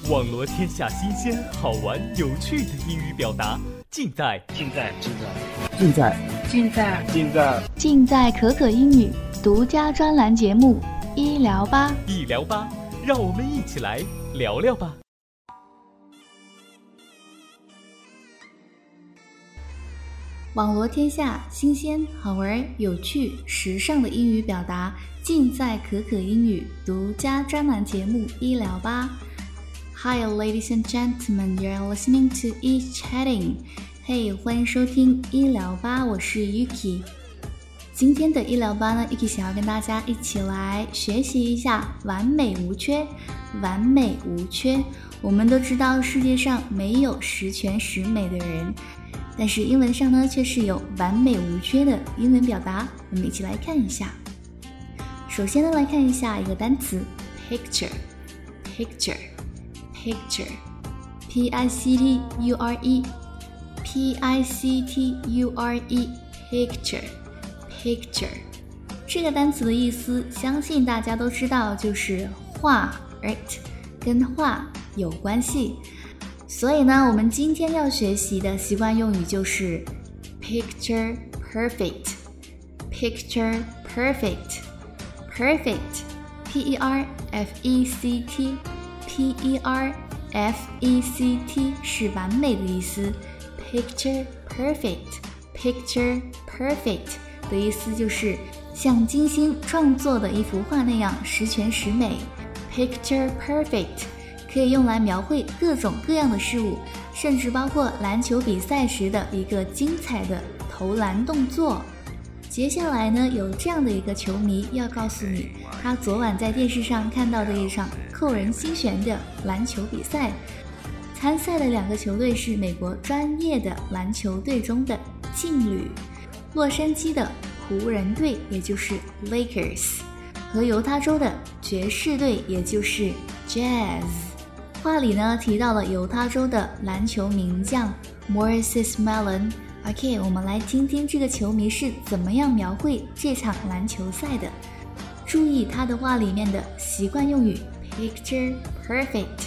网罗天下新鲜、好玩、有趣的英语表达，尽在可可英语独家专栏节目医疗吧， 让我们一起来聊聊吧。 网罗天下新鲜、好玩、有趣、时尚的英语表达，尽在可可英语独家专栏节目医疗吧。Hi, ladies and gentlemen, you're listening to E-Chatting. Hey, 欢迎收听医疗吧，我是 Yuki。今天的医疗吧呢 ，Yuki 想要跟大家一起来学习一下完美无缺。完美无缺，我们都知道世界上没有十全十美的人，但是英文上呢却是有完美无缺的英文表达，我们一起来看一下。首先呢，来看一下一个单词 picture P-I-C-T-U-R-E picture 这个单词的意思相信大家都知道，就是画 right， 跟画有关系，所以呢我们今天要学习的习惯用语就是 picture perfect P-E-R-F-E-C-T是完美的意思。 picture perfect 的意思就是像精心创作的一幅画那样十全十美。 picture perfect 可以用来描绘各种各样的事物，甚至包括篮球比赛时的一个精彩的投篮动作。接下来呢，有这样的一个球迷要告诉你，他昨晚在电视上看到的一场扣人心弦的篮球比赛，参赛的两个球队是美国专业的篮球队中的劲旅，洛杉矶的湖人队也就是 Lakers 和犹他州的爵士队也就是 Jazz。 话里呢提到了犹他州的篮球名将 Moses Malone。OK， 我们来听听这个球迷是怎么样描绘这场篮球赛的。注意他的话里面的习惯用语 picture perfect。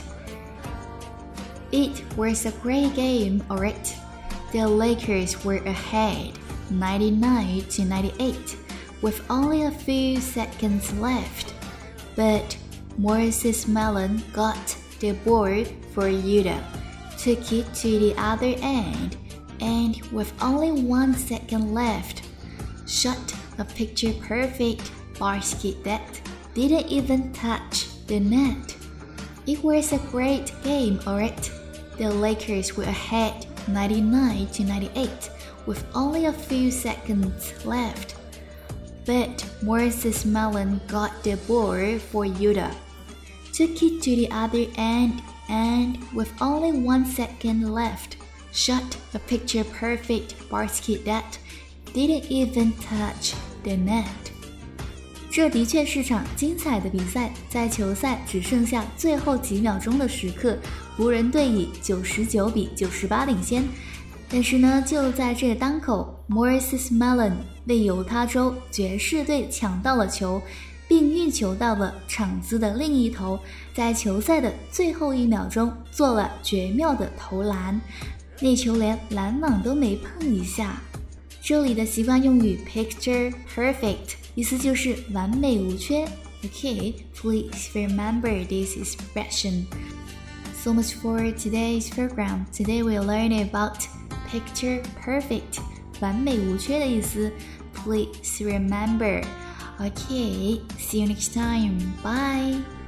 It was a great game, alright. The Lakers were ahead 99-98 with only a few seconds left, but Moses Malone got the ball for Utah, took it to the other end, and with only 1 second left, shot a picture-perfect basket that didn't even touch the net. It was a great game, alright. The Lakers were ahead 99-98 with only a few seconds left, but Moses Malone got the ball for Utah, took it to the other end, and with only 1 second left, shot a picture-perfect basket that didn't even touch the net. 这的确是场精彩的比赛，在球赛只剩下最后几秒钟的时刻，湖人队以99-98领先。但是呢，就在这当口 Moses Malone 为犹他州爵士队抢到了球，并运球到了场子的另一头，在球赛的最后1秒钟做了绝妙的投篮，那球连篮网都没碰一下。这里的习惯用语 picture perfect 意思就是完美无缺。 Okay, please remember this expression. So much for today's program. Today we learn about picture perfect 完美无缺的意思。 Please remember. Okay, see you next time. Bye.